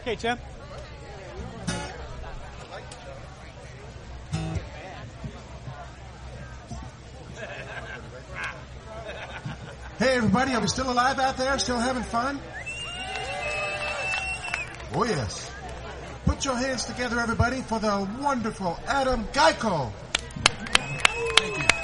Okay, Tim. Hey, everybody, are we still alive out there? Still having fun? Oh, yes. Put your hands together, everybody, for the wonderful Adam Geico. Thank you.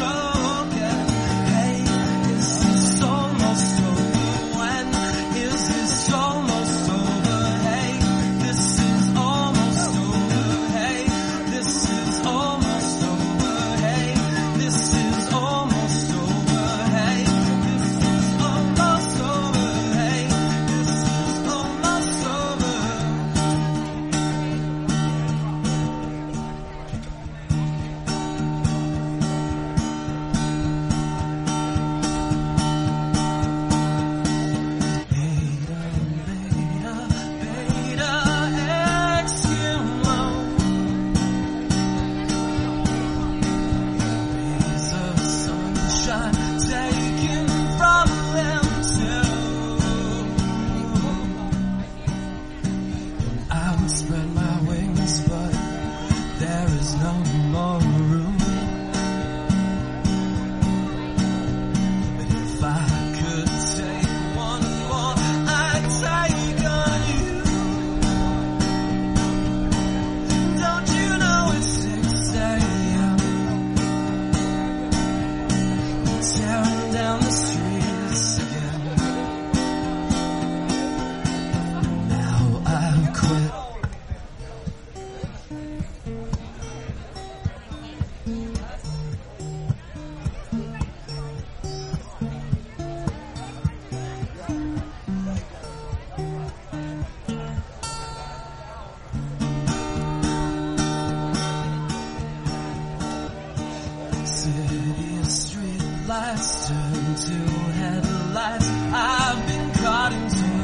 lights turn to headlights. I've been caught in two.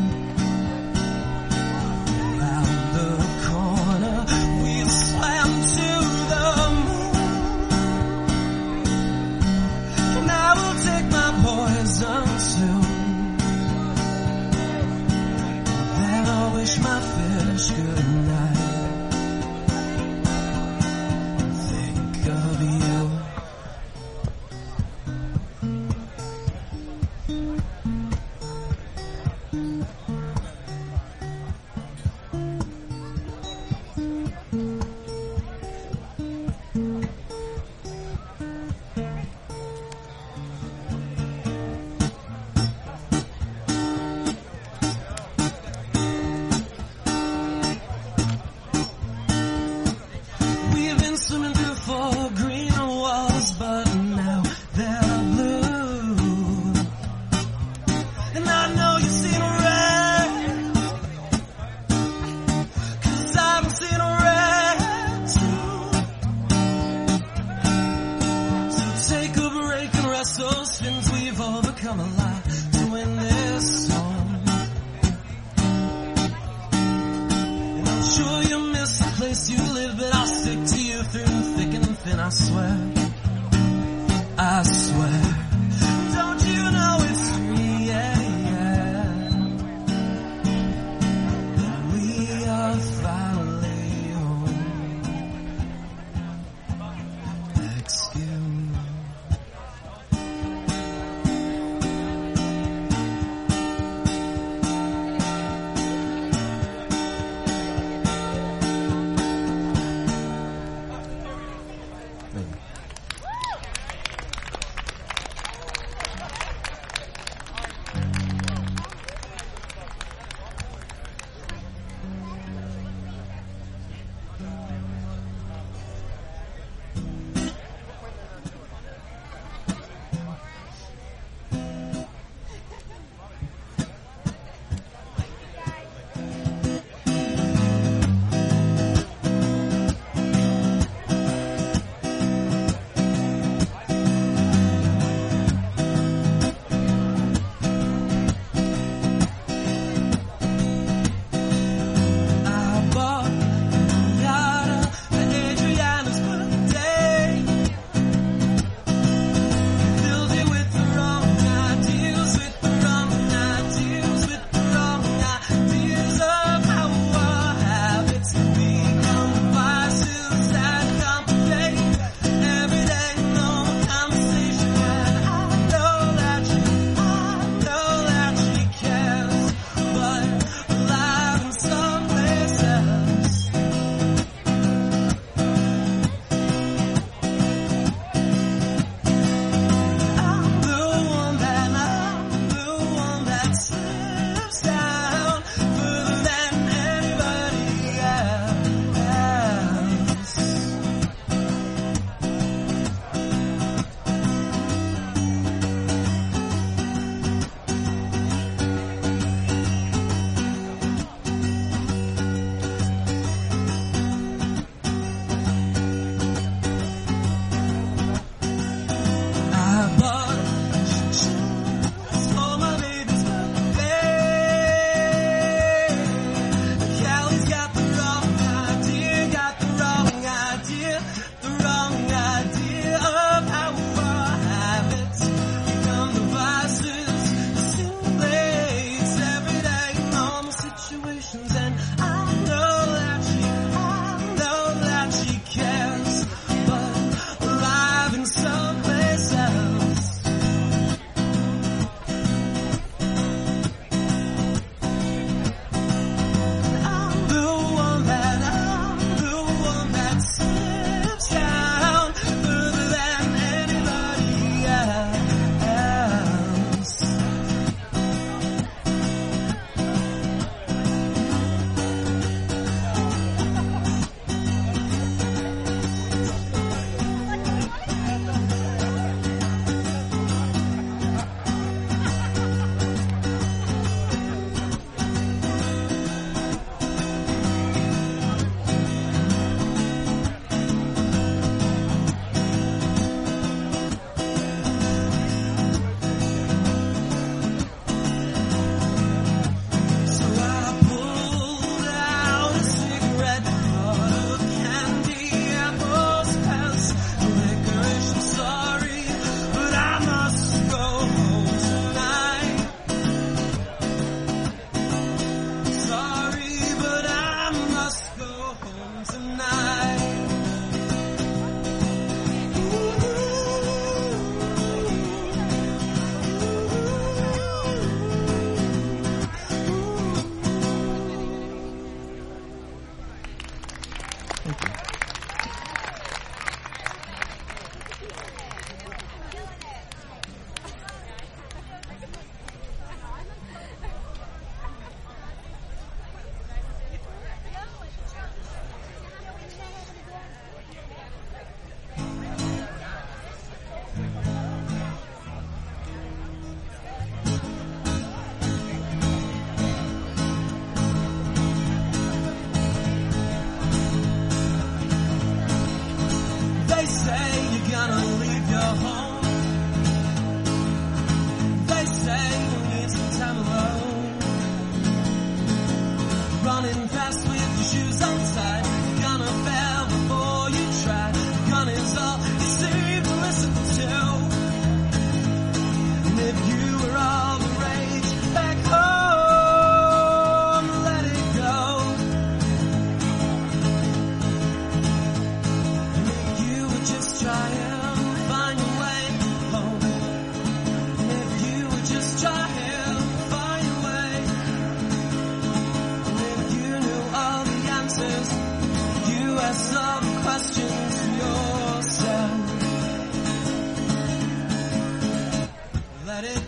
Round the corner, we slam to the moon. And I will take my poison soon. Then I'll wish my fish good night. Think of you. Swimming through four green walls, but now they're blue. And I know you've seen red, 'cause I've seen red too. So take a break and rest those fins. We've overcome a lot to win this song. And I'm sure you miss the place you live, but I'll stick to you through thick and thin, I swear, I swear. Don't you know it's 3 a.m. that we are finally home? Excuse me.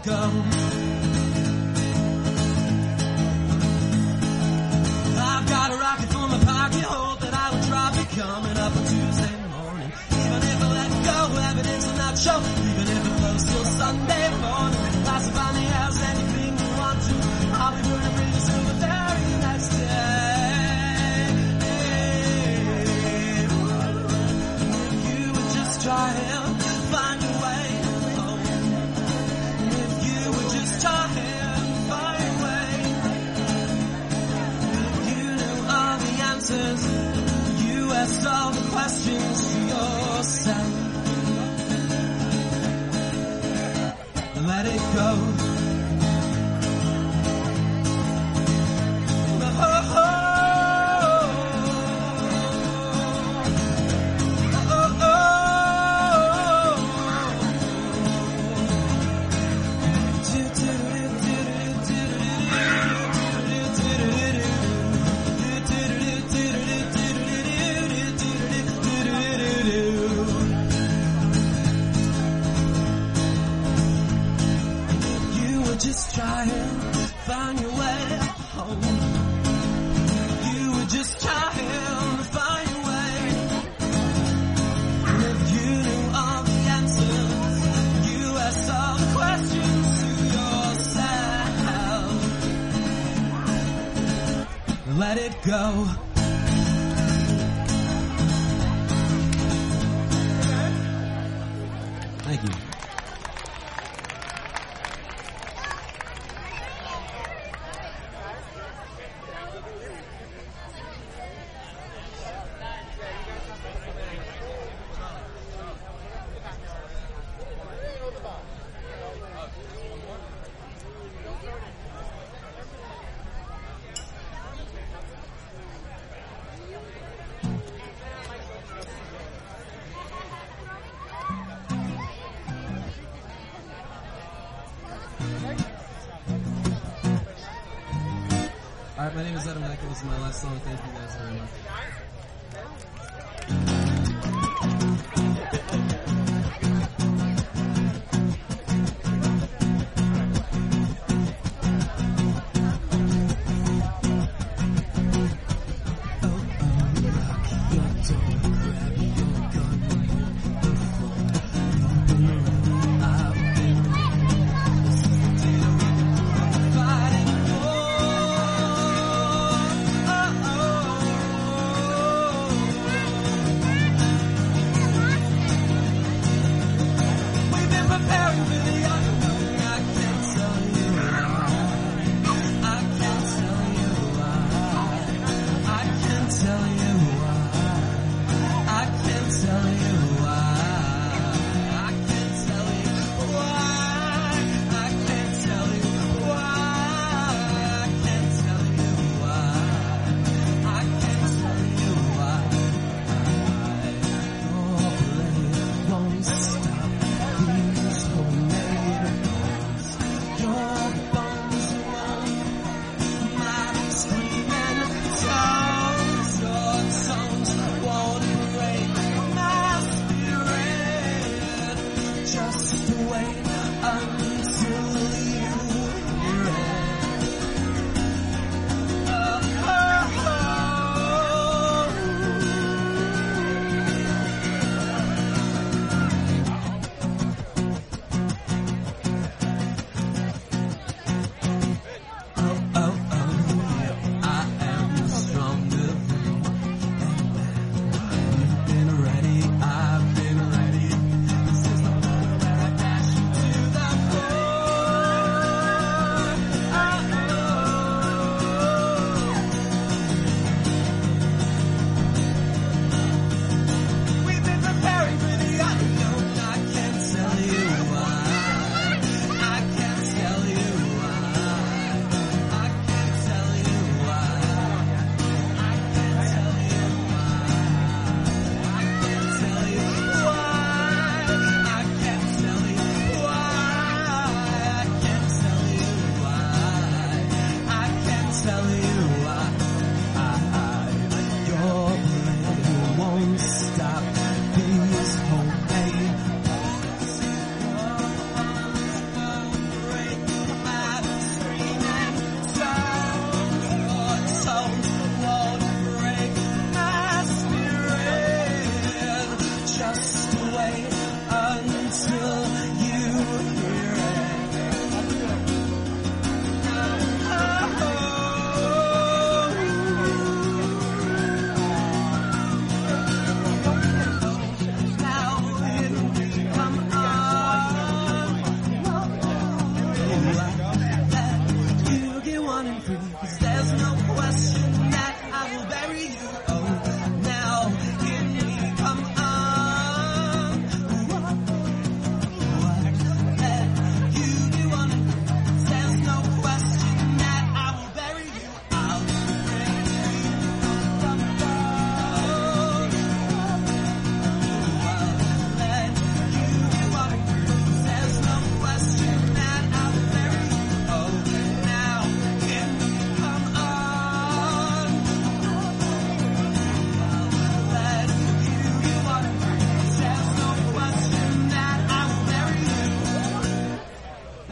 go. I've got a rocket for my pocket, hope that I will drop it coming up on Tuesday morning. Even if I let go, evidence will not show. Even if it flows till Sunday morning, classify me as anything you want to. I'll be burning bridges till the very next day. If you would just try and find your way home. If you would just try and find your way. Answers. You asked all the questions to yourself. Let it go. Just try and find your way home. You would just try and find your way. And if you knew all the answers, you asked all the questions to yourself. Let it go. Thank you. Alright, my name is Adam Heck. This is my last song. Thank you guys very much. I've been ready. This is the moment where I dash into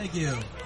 Thank you.